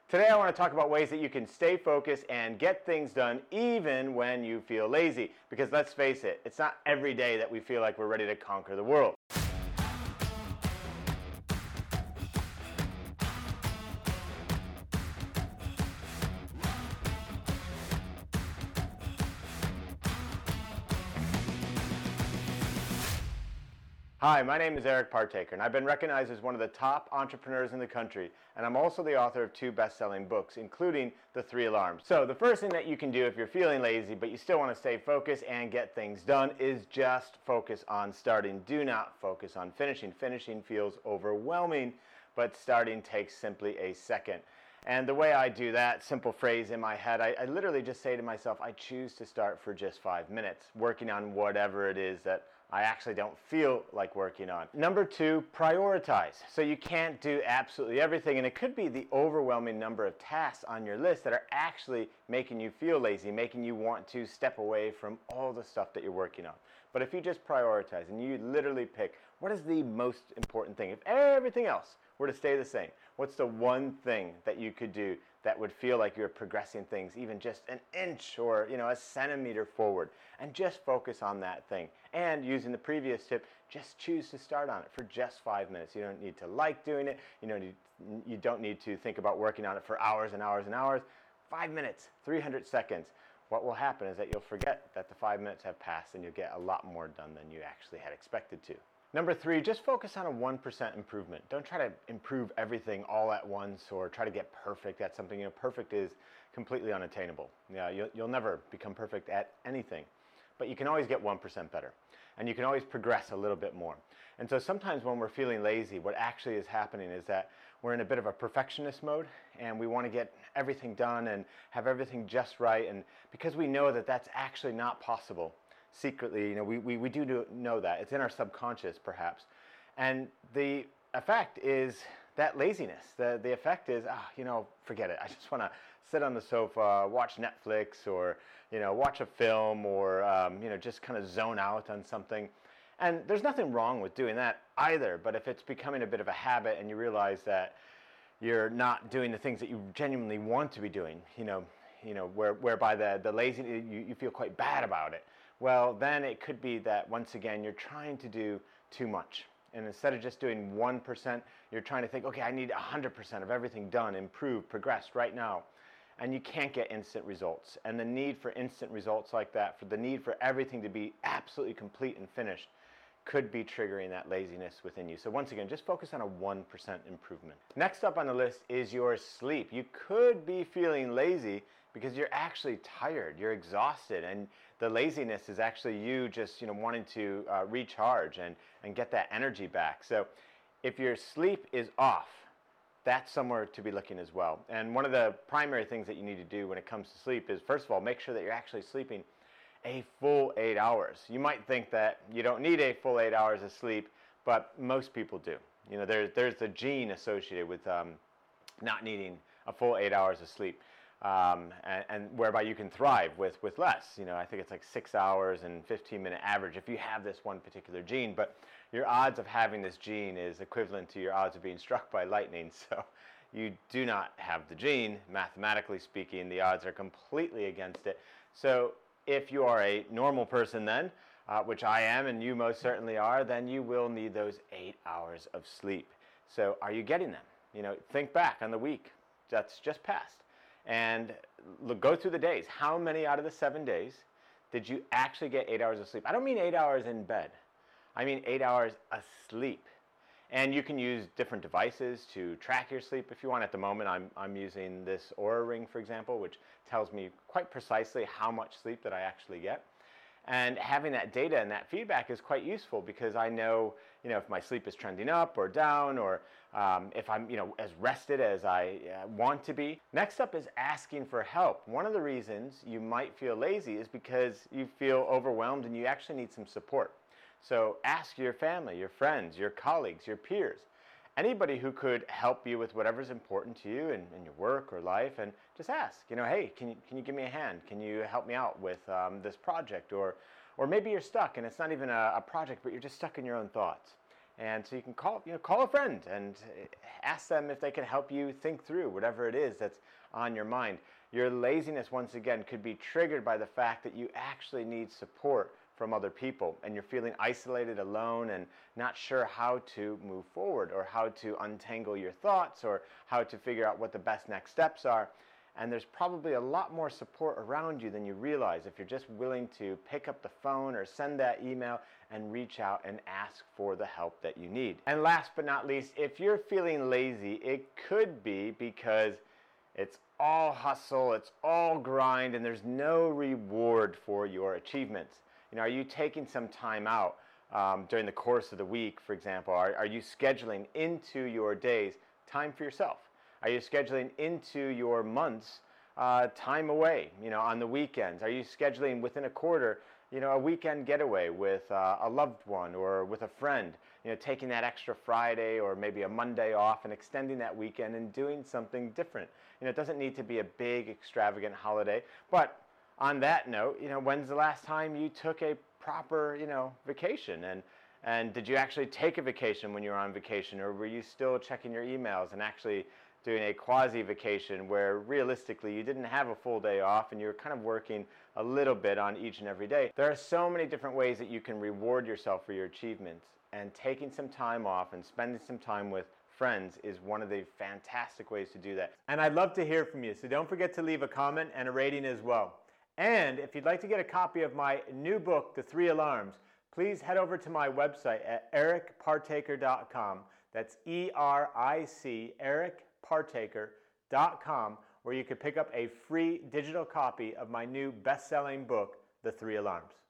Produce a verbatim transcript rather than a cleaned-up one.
Today I want to talk about ways that you can stay focused and get things done even when you feel lazy. Because let's face it, it's not every day that we feel like we're ready to conquer the world. Hi, my name is Eric Partaker, and I've been recognized as one of the top entrepreneurs in the country, and I'm also the author of two best-selling books, including The Three Alarms. So the first thing that you can do if you're feeling lazy, but you still want to stay focused and get things done, is just focus on starting. Do not focus on finishing. Finishing feels overwhelming, but starting takes simply a second. And the way I do that, simple phrase in my head, I, I literally just say to myself, I choose to start for just five minutes, working on whatever it is that I actually don't feel like working on. Number two, prioritize. So you can't do absolutely everything, and it could be the overwhelming number of tasks on your list that are actually making you feel lazy, making you want to step away from all the stuff that you're working on. But if you just prioritize and you literally pick, what is the most important thing? If everything else were to stay the same, what's the one thing that you could do that would feel like you're progressing things even just an inch or, you know, a centimeter forward, and just focus on that thing. And using the previous tip, just choose to start on it for just five minutes. You don't need to like doing it. You don't need, you don't need to think about working on it for hours and hours and hours. Five minutes, three hundred seconds. What will happen is that you'll forget that the five minutes have passed, and you'll get a lot more done than you actually had expected to. Number three, just focus on a one percent improvement. Don't try to improve everything all at once or try to get perfect at something. You know, perfect is completely unattainable. Yeah, you'll, you'll never become perfect at anything, but you can always get one percent better, and you can always progress a little bit more. And so sometimes when we're feeling lazy, what actually is happening is that we're in a bit of a perfectionist mode, and we want to get everything done and have everything just right, and because we know that that's actually not possible, secretly, you know, we, we, we do know that. It's in our subconscious, perhaps. And the effect is that laziness. The, the effect is, ah, you know, forget it. I just want to sit on the sofa, watch Netflix, or, you know, watch a film, or, um, you know, just kind of zone out on something. And there's nothing wrong with doing that either, but if it's becoming a bit of a habit and you realize that you're not doing the things that you genuinely want to be doing, you know, you know, where, whereby the, the laziness, you, you feel quite bad about it, well, then it could be that, once again, you're trying to do too much. And instead of just doing one percent, you're trying to think, okay, I need one hundred percent of everything done, improved, progressed right now. And you can't get instant results. And the need for instant results like that, for the need for everything to be absolutely complete and finished, could be triggering that laziness within you. So once again, just focus on a one percent improvement. Next up on the list is your sleep. You could be feeling lazy because you're actually tired, you're exhausted, and the laziness is actually you just, you know, wanting to uh, recharge and, and get that energy back. So if your sleep is off, that's somewhere to be looking as well. And one of the primary things that you need to do when it comes to sleep is, first of all, make sure that you're actually sleeping a full eight hours. You might think that you don't need a full eight hours of sleep, but most people do. You know, there's, there's the gene associated with um, not needing a full eight hours of sleep. Um, and, and whereby you can thrive with, with less. You know, I think it's like six hours and fifteen minute average if you have this one particular gene, but your odds of having this gene is equivalent to your odds of being struck by lightning. So you do not have the gene, mathematically speaking, the odds are completely against it. So if you are a normal person then, uh, which I am and you most certainly are, then you will need those eight hours of sleep. So are you getting them? You know, think back on the week that's just passed. And look, go through the days. How many out of the seven days did you actually get eight hours of sleep? I don't mean eight hours in bed. I mean eight hours asleep. And you can use different devices to track your sleep if you want. At the moment, I'm, I'm using this Oura Ring, for example, which tells me quite precisely how much sleep that I actually get. And having that data and that feedback is quite useful because I know, you know, if my sleep is trending up or down, or um, if I'm, you know, as rested as I uh, want to be. Next up is asking for help. One of the reasons you might feel lazy is because you feel overwhelmed and you actually need some support. So ask your family, your friends, your colleagues, your peers, anybody who could help you with whatever's important to you in, in your work or life, and just ask, you know, hey, can you, can you give me a hand? Can you help me out with um, this project? Or, or maybe you're stuck and it's not even a, a project, but you're just stuck in your own thoughts. And so you can call, you know, call a friend and ask them if they can help you think through whatever it is that's on your mind. Your laziness, once again, could be triggered by the fact that you actually need support from other people and you're feeling isolated, alone, and not sure how to move forward or how to untangle your thoughts or how to figure out what the best next steps are. And there's probably a lot more support around you than you realize if you're just willing to pick up the phone or send that email and reach out and ask for the help that you need. And last but not least, if you're feeling lazy, it could be because it's all hustle, it's all grind, and there's no reward for your achievements. You know, are you taking some time out um, during the course of the week, for example? Are, are you scheduling into your days time for yourself? Are you scheduling into your months uh, time away, you know, on the weekends? Are you scheduling within a quarter, you know, a weekend getaway with uh, a loved one or with a friend, you know, taking that extra Friday or maybe a Monday off and extending that weekend and doing something different? You know, it doesn't need to be a big, extravagant holiday, but on that note, you know, when's the last time you took a proper, you know, vacation? And and did you actually take a vacation when you were on vacation, or were you still checking your emails and actually doing a quasi-vacation where realistically you didn't have a full day off and you were kind of working a little bit on each and every day? There are so many different ways that you can reward yourself for your achievements, and taking some time off and spending some time with friends is one of the fantastic ways to do that. And I'd love to hear from you, so don't forget to leave a comment and a rating as well. And if you'd like to get a copy of my new book, The Three Alarms, please head over to my website at eric partaker dot com. That's E R I C, eric partaker dot com, where you can pick up a free digital copy of my new best-selling book, The Three Alarms.